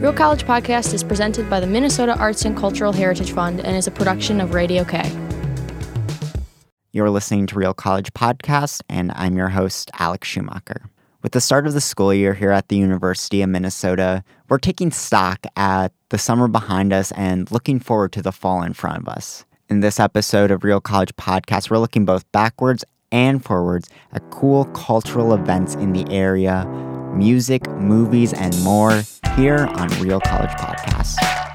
Real College Podcast is presented by the Minnesota Arts and Cultural Heritage Fund and is a production of Radio K. You're listening to Real College Podcast, and I'm your host, Alex Schumacher. With the start of the school year here at the University of Minnesota, we're taking stock at the summer behind us and looking forward to the fall in front of us. In this episode of Real College Podcast, we're looking both backwards and forwards at cool cultural events in the area, music, movies, and more here on Real College Podcast.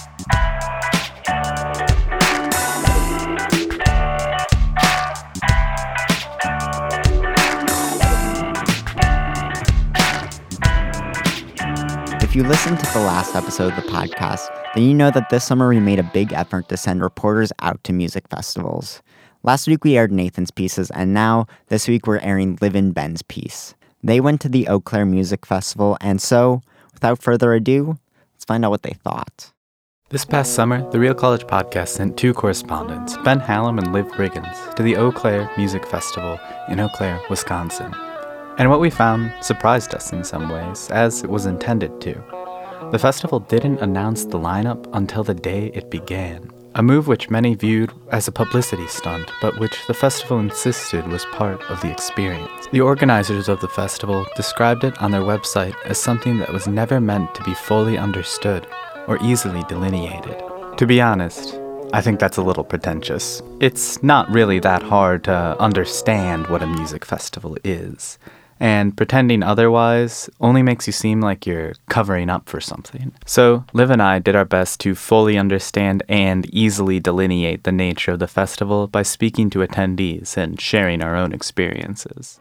If you listened to the last episode of the podcast, then you know that this summer we made a big effort to send reporters out to music festivals. Last week we aired Nathan's pieces, and now this week we're airing Liv and Ben's piece. They went to the Eau Claire Music Festival, and so, without further ado, let's find out what they thought. This past summer, the Real College Podcast sent two correspondents, Ben Hallam and Liv Briggins, to the Eau Claire Music Festival in Eau Claire, Wisconsin. And what we found surprised us in some ways, as it was intended to. The festival didn't announce the lineup until the day it began, a move which many viewed as a publicity stunt, but which the festival insisted was part of the experience. The organizers of the festival described it on their website as something that was never meant to be fully understood or easily delineated. To be honest, I think that's a little pretentious. It's not really that hard to understand what a music festival is. And pretending otherwise only makes you seem like you're covering up for something. So, Liv and I did our best to fully understand and easily delineate the nature of the festival by speaking to attendees and sharing our own experiences.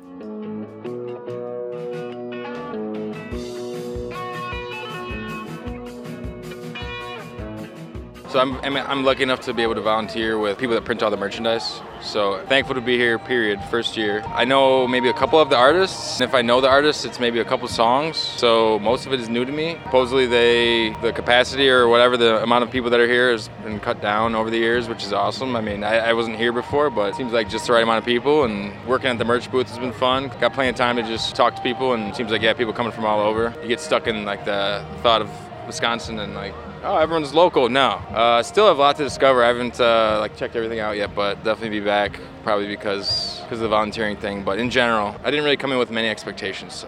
So I'm lucky enough to be able to volunteer with people that print all the merchandise. So thankful to be here, period, first year. I know maybe a couple of the artists. If I know the artists, it's maybe a couple songs. So most of it is new to me. Supposedly the capacity or whatever, the amount of people that are here has been cut down over the years, which is awesome. I mean, I wasn't here before, but it seems like just the right amount of people. And working at the merch booth has been fun. Got plenty of time to just talk to people, and it seems like, yeah, people coming from all over. You get stuck in like the thought of Wisconsin and like, oh, everyone's local. No. Still have a lot to discover. I haven't checked everything out yet, but definitely be back probably because of the volunteering thing. But in general, I didn't really come in with many expectations. So.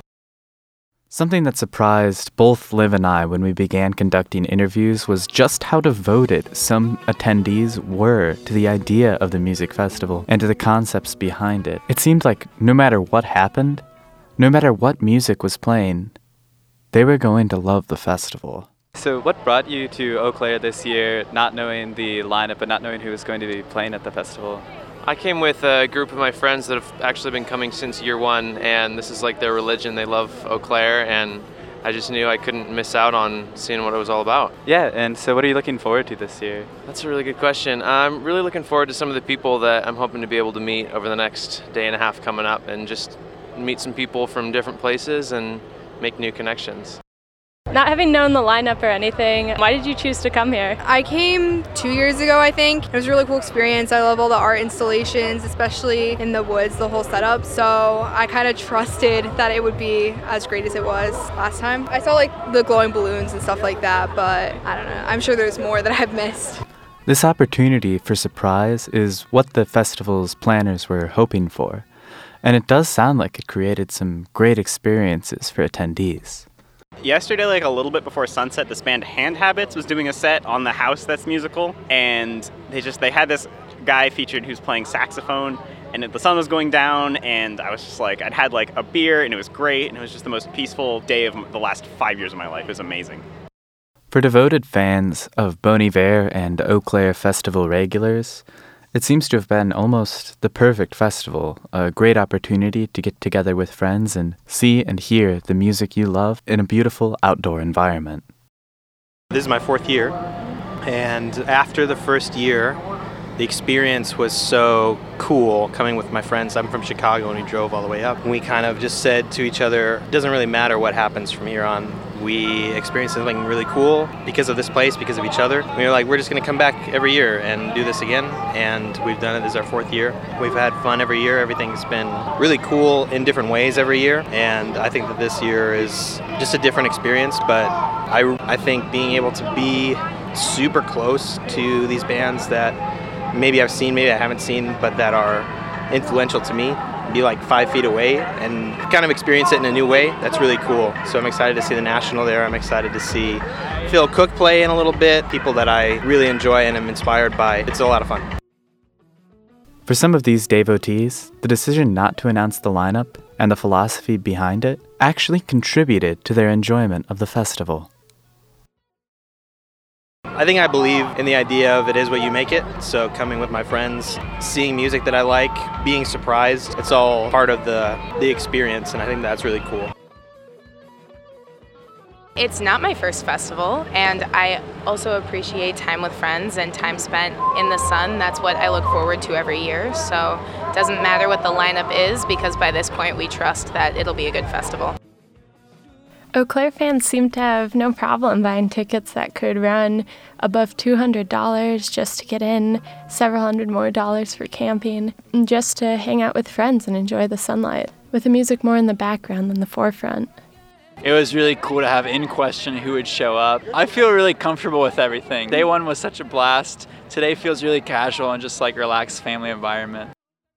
Something that surprised both Liv and I when we began conducting interviews was just how devoted some attendees were to the idea of the music festival and to the concepts behind it. It seemed like no matter what happened, no matter what music was playing, they were going to love the festival. So what brought you to Eau Claire this year, not knowing the lineup but not knowing who was going to be playing at the festival? I came with a group of my friends that have actually been coming since year one, and this is like their religion. They love Eau Claire, and I just knew I couldn't miss out on seeing what it was all about. Yeah, and so what are you looking forward to this year? That's a really good question. I'm really looking forward to some of the people that I'm hoping to be able to meet over the next day and a half coming up, and just meet some people from different places and make new connections. Not having known the lineup or anything, why did you choose to come here? I came 2 years ago, I think. It was a really cool experience. I love all the art installations, especially in the woods, the whole setup. So I kind of trusted that it would be as great as it was last time. I saw like the glowing balloons and stuff like that, but I don't know. I'm sure there's more that I've missed. This opportunity for surprise is what the festival's planners were hoping for. And it does sound like it created some great experiences for attendees. Yesterday, like a little bit before sunset, this band Hand Habits was doing a set on the house that's musical, and they had this guy featured who's playing saxophone, and the sun was going down, and I was just like, I'd had like a beer, and it was great, and it was just the most peaceful day of the last 5 years of my life. It was amazing. For devoted fans of Bon Iver and Eau Claire Festival regulars, it seems to have been almost the perfect festival, a great opportunity to get together with friends and see and hear the music you love in a beautiful outdoor environment. This is my fourth year, and after the first year, The experience was so cool coming with my friends. I'm from Chicago and we drove all the way up. And we kind of just said to each other, it doesn't really matter what happens from here on. We experienced something really cool because of this place, because of each other. We were like, we're just going to come back every year and do this again. And we've done it. This is our 4th year. We've had fun every year. Everything's been really cool in different ways every year. And I think that this year is just a different experience. But I think being able to be super close to these bands that maybe I've seen, maybe I haven't seen, but that are influential to me, be like 5 feet away and kind of experience it in a new way, that's really cool. So I'm excited to see the National there. I'm excited to see Phil Cook play in a little bit, people that I really enjoy and am inspired by. It's a lot of fun. For some of these devotees, the decision not to announce the lineup and the philosophy behind it actually contributed to their enjoyment of the festival. I think I believe in the idea of it is what you make it. So coming with my friends, seeing music that I like, being surprised, it's all part of the experience, and I think that's really cool. It's not my first festival, and I also appreciate time with friends and time spent in the sun. That's what I look forward to every year. So it doesn't matter what the lineup is, because by this point we trust that it'll be a good festival. Eau Claire fans seem to have no problem buying tickets that could run above $200 just to get in, several hundred more dollars for camping, and just to hang out with friends and enjoy the sunlight, with the music more in the background than the forefront. It was really cool to have in question who would show up. I feel really comfortable with everything. Day one was such a blast. Today feels really casual and just like relaxed family environment.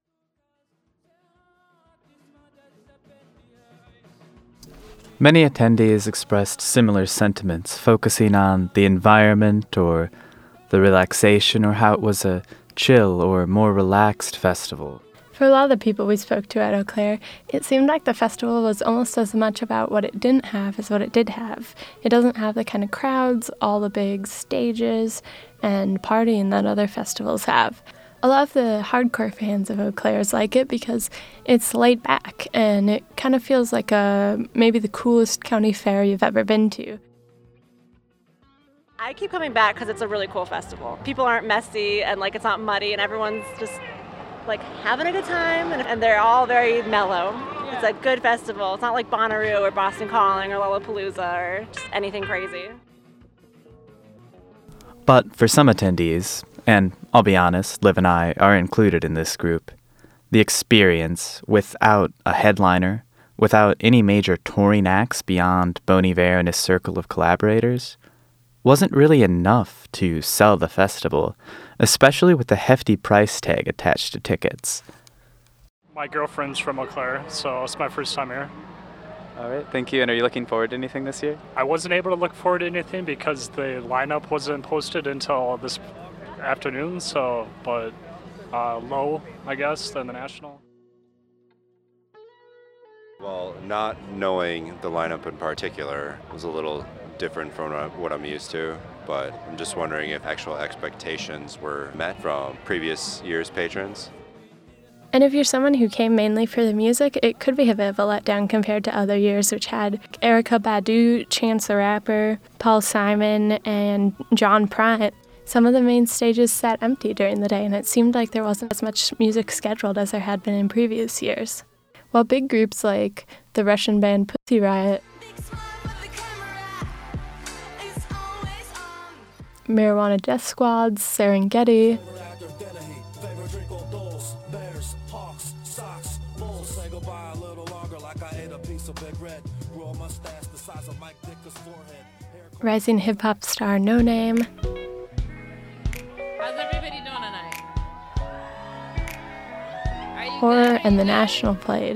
Many attendees expressed similar sentiments, focusing on the environment or the relaxation or how it was a chill or more relaxed festival. For a lot of the people we spoke to at Eau Claire, it seemed like the festival was almost as much about what it didn't have as what it did have. It doesn't have the kind of crowds, all the big stages, and partying that other festivals have. A lot of the hardcore fans of Eau Claire's like it because it's laid back and it kind of feels like maybe the coolest county fair you've ever been to. I keep coming back because it's a really cool festival. People aren't messy and it's not muddy and everyone's just having a good time and they're all very mellow. Yeah. It's a good festival. It's not like Bonnaroo or Boston Calling or Lollapalooza or just anything crazy. But for some attendees, and I'll be honest, Liv and I are included in this group, the experience without a headliner, without any major touring acts beyond Bon Iver and his circle of collaborators, wasn't really enough to sell the festival, especially with the hefty price tag attached to tickets. My girlfriend's from Eau Claire, so it's my first time here. All right, thank you. And are you looking forward to anything this year? I wasn't able to look forward to anything because the lineup wasn't posted until this afternoon, but low, I guess, than the National. Well, not knowing the lineup in particular was a little different from what I'm used to, but I'm just wondering if actual expectations were met from previous year's patrons. And if you're someone who came mainly for the music, it could be a bit of a letdown compared to other years, which had Erykah Badu, Chance the Rapper, Paul Simon, and John Prine. Some of the main stages sat empty during the day, and it seemed like there wasn't as much music scheduled as there had been in previous years. While big groups like the Russian band Pussy Riot, Marijuana Death Squad's Serengeti, rising hip-hop star No Name, how's everybody doing tonight? Horror and the National played.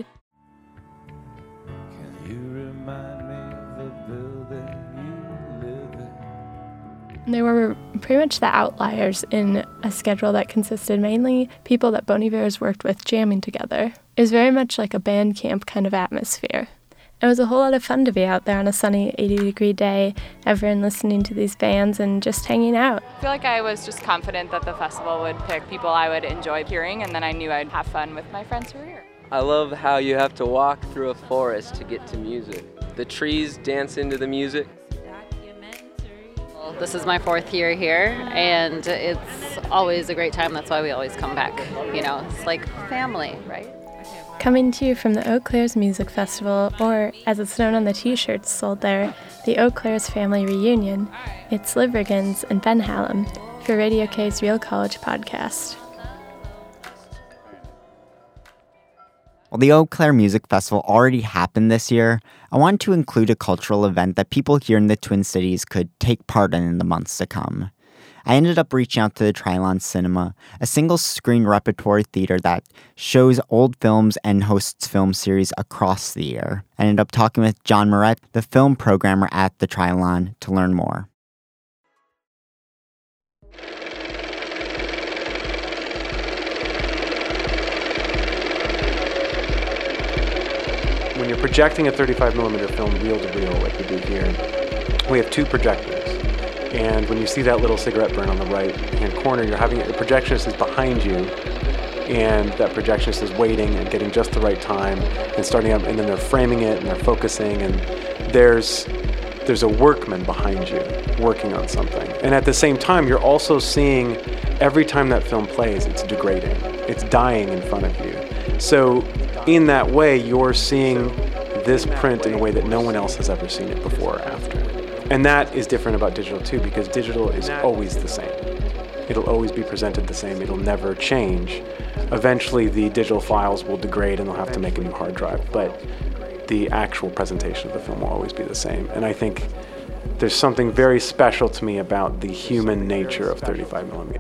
They were pretty much the outliers in a schedule that consisted mainly people that Bon Iver has worked with jamming together. It was very much like a band camp kind of atmosphere. It was a whole lot of fun to be out there on a sunny 80-degree day, everyone listening to these bands and just hanging out. I feel like I was just confident that the festival would pick people I would enjoy hearing, and then I knew I'd have fun with my friends who were here. I love how you have to walk through a forest to get to music. The trees dance into the music. This is my 4th year here, and it's always a great time. That's why we always come back. You know, it's like family, right? Coming to you from the Eau Claire's Music Festival, or as it's known on the t-shirts sold there, the Eau Claire's Family Reunion, it's Liv Riggins and Ben Hallam for Radio K's Real College podcast. While the Eau Claire Music Festival already happened this year, I wanted to include a cultural event that people here in the Twin Cities could take part in the months to come. I ended up reaching out to the Trilon Cinema, a single-screen repertory theater that shows old films and hosts film series across the year. I ended up talking with John Moret, the film programmer at the Trilon, to learn more. When you're projecting a 35mm film reel-to-reel like we do here, we have 2 projectors. And when you see that little cigarette burn on the right-hand corner, you're having the projectionist is behind you, and that projectionist is waiting and getting just the right time and starting up, and then they're framing it and they're focusing, and there's a workman behind you working on something. And at the same time, you're also seeing every time that film plays, it's degrading. It's dying in front of you. So in that way, you're seeing this print in a way that no one else has ever seen it before or after. And that is different about digital too, because digital is always the same. It'll always be presented the same. It'll never change. Eventually, the digital files will degrade and they'll have to make a new hard drive, but the actual presentation of the film will always be the same. And I think there's something very special to me about the human nature of 35mm.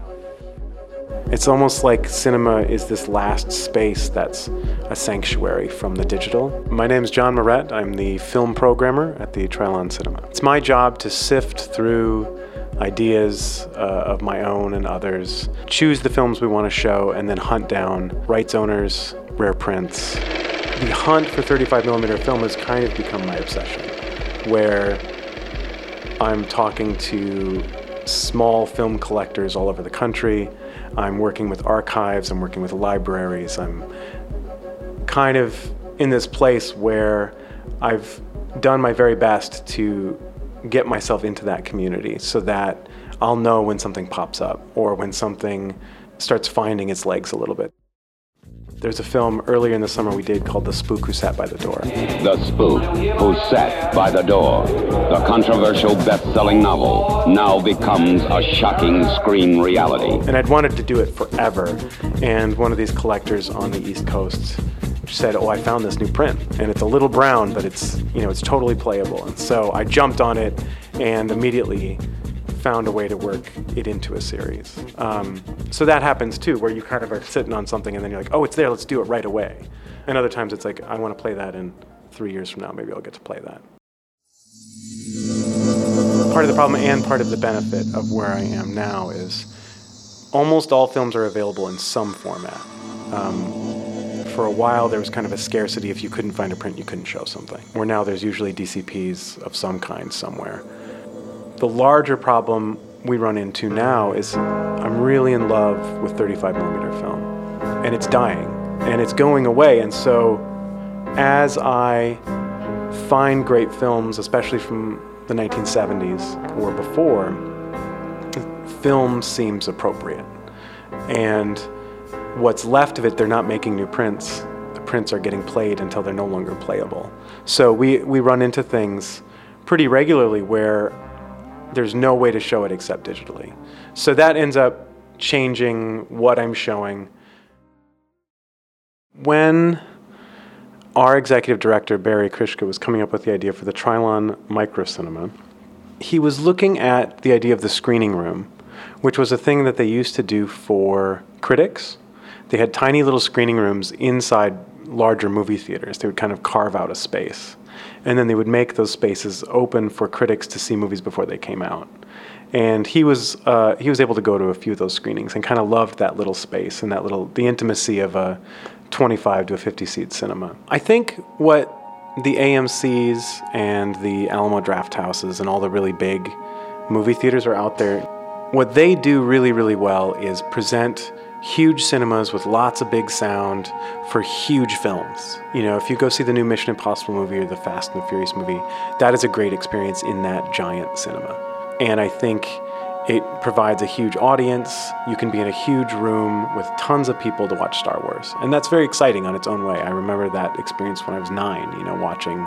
It's almost like cinema is this last space that's a sanctuary from the digital. My name is John Moret. I'm the film programmer at the Trilon Cinema. It's my job to sift through ideas of my own and others, choose the films we want to show, and then hunt down rights owners, rare prints. The hunt for 35mm film has kind of become my obsession, where I'm talking to small film collectors all over the country. I'm working with archives, I'm working with libraries. I'm kind of in this place where I've done my very best to get myself into that community so that I'll know when something pops up or when something starts finding its legs a little bit. There's a film earlier in the summer we did called The Spook Who Sat by the Door. The Spook Who Sat by the Door, the controversial best-selling novel, now becomes a shocking screen reality. And I'd wanted to do it forever, and one of these collectors on the East Coast said, "Oh, I found this new print, and it's a little brown, but it's totally playable." And so I jumped on it and immediately found a way to work it into a series. So that happens too, where you kind of are sitting on something and then you're like, oh, it's there, let's do it right away. And other times it's like, I want to play that in 3 years from now, maybe I'll get to play that. Part of the problem and part of the benefit of where I am now is almost all films are available in some format. For a while there was kind of a scarcity. If you couldn't find a print, you couldn't show something. Where now there's usually DCPs of some kind somewhere. The larger problem we run into now is I'm really in love with 35mm film, and it's dying, and it's going away. And so as I find great films, especially from the 1970s or before, film seems appropriate. And what's left of it, they're not making new prints. The prints are getting played until they're no longer playable. So we run into things pretty regularly where there's no way to show it except digitally. So that ends up changing what I'm showing. When our executive director, Barry Krishka, was coming up with the idea for the Trilon Microcinema, he was looking at the idea of the screening room, which was a thing that they used to do for critics. They had tiny little screening rooms inside larger movie theaters. They would kind of carve out a space. And then they would make those spaces open for critics to see movies before they came out. And he was able to go to a few of those screenings and kind of loved that little space and the intimacy of a 25 to a 50-seat cinema. I think what the AMCs and the Alamo Drafthouses and all the really big movie theaters are out there, what they do really, really well is present huge cinemas with lots of big sound for huge films. If you go see the new Mission Impossible movie or the Fast and the Furious movie, that is a great experience in that giant cinema. And I think it provides a huge audience. You can be in a huge room with tons of people to watch Star Wars. And that's very exciting on its own way. I remember that experience when I was 9, watching,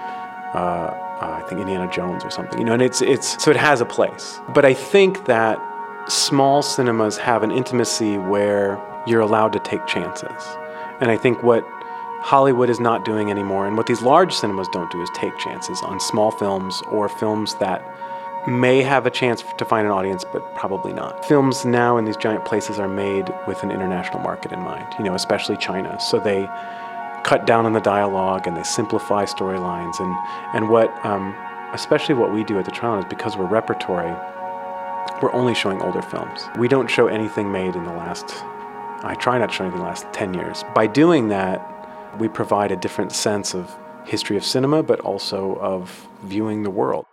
I think Indiana Jones or something, and so it has a place. But I think that small cinemas have an intimacy where you're allowed to take chances. And I think what Hollywood is not doing anymore, and what these large cinemas don't do, is take chances on small films or films that may have a chance to find an audience, but probably not. Films now in these giant places are made with an international market in mind, especially China. So they cut down on the dialogue and they simplify storylines. And what, especially what we do at the Trial, is because we're repertory, we're only showing older films. We don't show anything made in I try not to show anything in the last 10 years. By doing that, we provide a different sense of history of cinema, but also of viewing the world.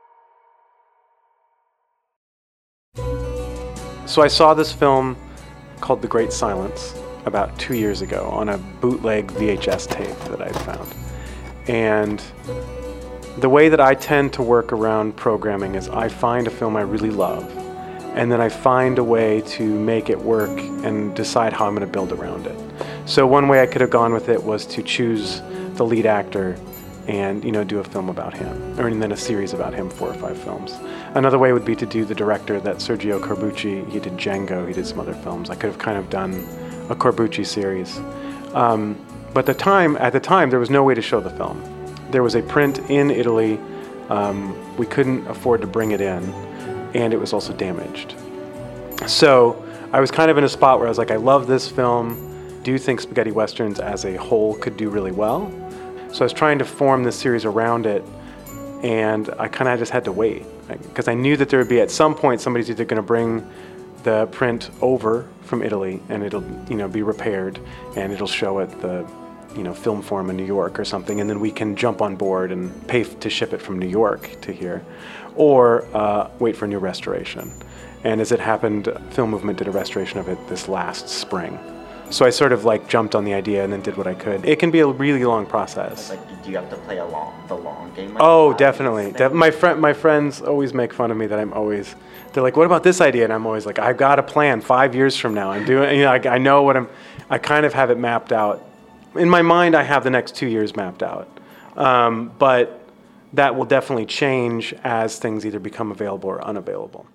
So I saw this film called The Great Silence about 2 years ago on a bootleg VHS tape that I found. And the way that I tend to work around programming is I find a film I really love, and then I find a way to make it work and decide how I'm going to build around it. So one way I could have gone with it was to choose the lead actor and do a film about him, and then a series about him, 4 or 5 films. Another way would be to do the director, that Sergio Corbucci. He did Django, he did some other films. I could have kind of done a Corbucci series. But at the time, there was no way to show the film. There was a print in Italy. We couldn't afford to bring it in, and it was also damaged. So I was kind of in a spot where I was like, I love this film. Do think spaghetti westerns as a whole could do really well. So I was trying to form this series around it, and I kind of just had to wait, because I knew that there would be, at some point, somebody's either going to bring the print over from Italy, and it'll be repaired, and it'll show at the Film Forum in New York or something, and then we can jump on board and pay to ship it from New York to here, or wait for a new restoration. And as it happened, Film Movement did a restoration of it this last spring. So I sort of jumped on the idea and then did what I could. It can be a really long process. Do you have to play the long game? Oh, definitely. My friends always make fun of me that they're like, what about this idea? And I'm always like, I've got a plan 5 years from now. I'm doing, I know I kind of have it mapped out. In my mind, I have the next 2 years mapped out. But that will definitely change as things either become available or unavailable.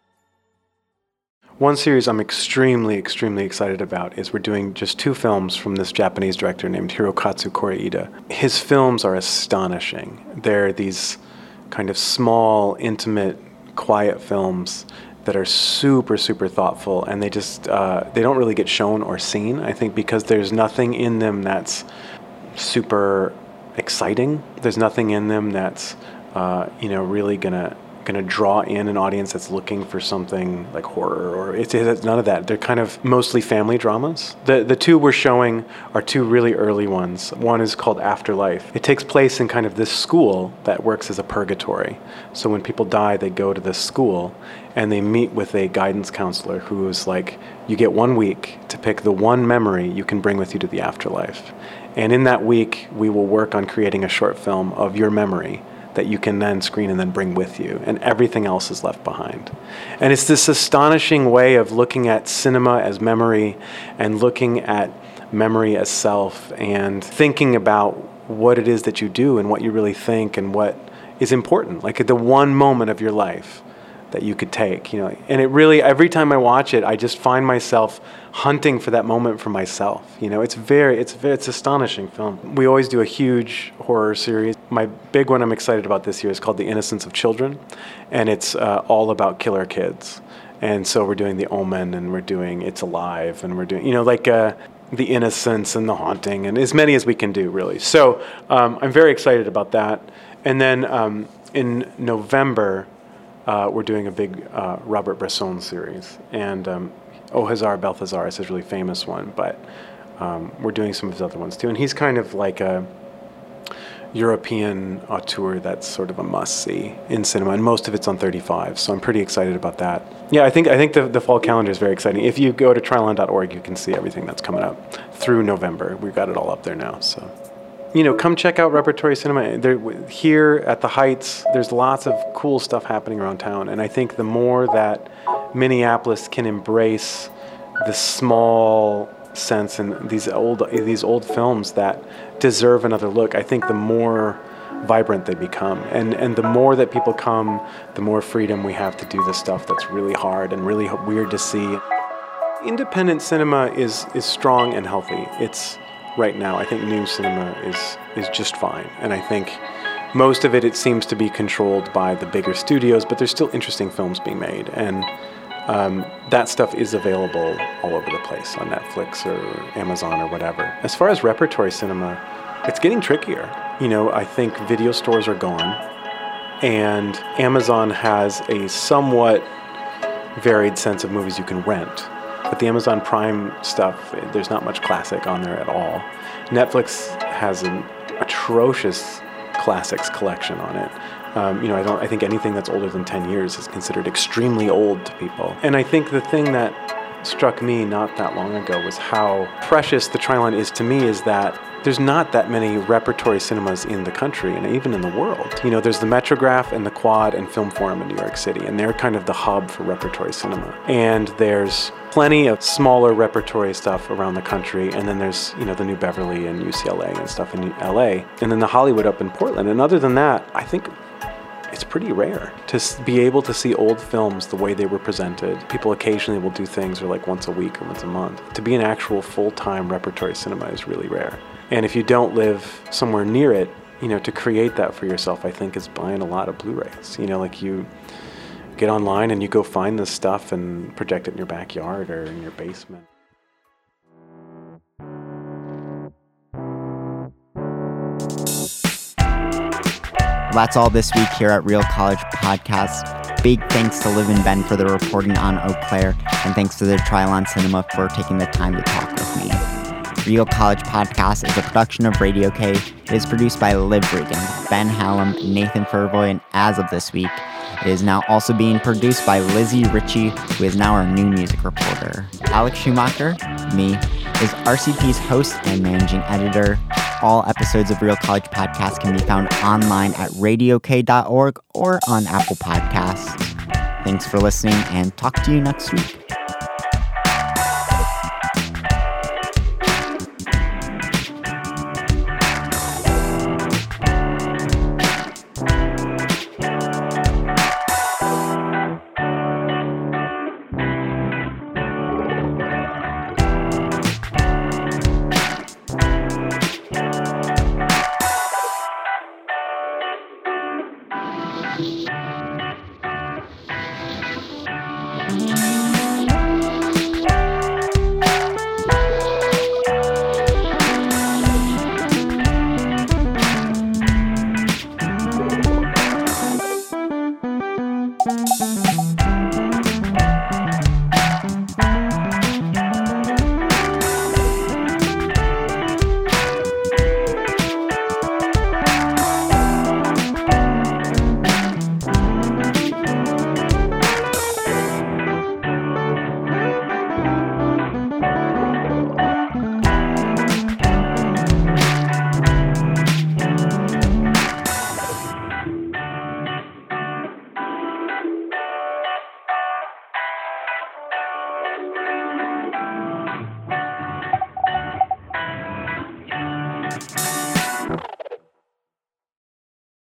One series I'm extremely, extremely excited about is we're doing just 2 films from this Japanese director named Hirokazu Koreeda. His films are astonishing. They're these kind of small, intimate, quiet films that are super, super thoughtful, and they don't really get shown or seen, I think, because there's nothing in them that's super exciting. There's nothing in them that's really gonna draw in an audience that's looking for something like horror, or it's none of that. They're kind of mostly family dramas. The 2 we're showing are 2 really early ones. One is called Afterlife. It takes place in kind of this school that works as a purgatory. So when people die, they go to this school and they meet with a guidance counselor who is like, you get 1 week to pick the one memory you can bring with you to the afterlife. And in that week, we will work on creating a short film of your memory that you can then screen and then bring with you, and everything else is left behind. And it's this astonishing way of looking at cinema as memory, and looking at memory as self, and thinking about what it is that you do and what you really think and what is important, like the one moment of your life that you could take, and it really, every time I watch it, I just find myself hunting for that moment for myself. It's astonishing film. We always do a huge horror series. My big one I'm excited about this year is called The Innocence of Children, and it's all about killer kids. And so we're doing The Omen, and we're doing It's Alive, and we're doing, The Innocence and The Haunting, and as many as we can do, really. So I'm very excited about that. And then in November, we're doing a big Robert Bresson series, and O Hazar Balthazar is his really famous one, but we're doing some of his other ones too. And he's kind of like a European auteur that's sort of a must-see in cinema, and most of it's on 35, so I'm pretty excited about that. Yeah, I think the fall calendar is very exciting. If you go to trialon.org, you can see everything that's coming up through November. We've got it all up there now, so. come check out Repertory Cinema. Here at the Heights, there's lots of cool stuff happening around town. And I think the more that Minneapolis can embrace the small sense and these old films that deserve another look, I think the more vibrant they become. And the more that people come, the more freedom we have to do the stuff that's really hard and really weird to see. Independent cinema is strong and healthy. It's right now, I think new cinema is just fine. And I think most of it seems to be controlled by the bigger studios, but there's still interesting films being made. And that stuff is available all over the place on Netflix or Amazon or whatever. As far as repertory cinema, it's getting trickier. I think video stores are gone, and Amazon has a somewhat varied sense of movies you can rent. But the Amazon Prime stuff, there's not much classic on there at all. Netflix has an atrocious classics collection on it. I think anything that's older than 10 years is considered extremely old to people. And I think the thing that struck me not that long ago was how precious the Triline is to me is that there's not that many repertory cinemas in the country and even in the world. There's the Metrograph and the Quad and Film Forum in New York City, and they're kind of the hub for repertory cinema. And there's plenty of smaller repertory stuff around the country, and then there's, the New Beverly and UCLA and stuff in LA, and then the Hollywood up in Portland. And other than that, I think it's pretty rare to be able to see old films the way they were presented. People occasionally will do things like once a week or once a month. To be an actual full-time repertory cinema is really rare. And if you don't live somewhere near it, to create that for yourself, I think is buying a lot of Blu-rays. You get online and you go find this stuff and project it in your backyard or in your basement. That's all this week here at Real College Podcast. Big thanks to Liv and Ben for their reporting on Eau Claire, and thanks to the Triline Cinema for taking the time to talk with me. Real College Podcast is a production of Radio K. It is produced by Liv Regan, Ben Hallam, Nathan Furvoy, and as of this week, it is now also being produced by Lizzie Ritchie, who is now our new music reporter. Alex Schumacher, me, is RCP's host and managing editor. All episodes of Real College Podcast can be found online at radiok.org or on Apple Podcasts. Thanks for listening, and talk to you next week.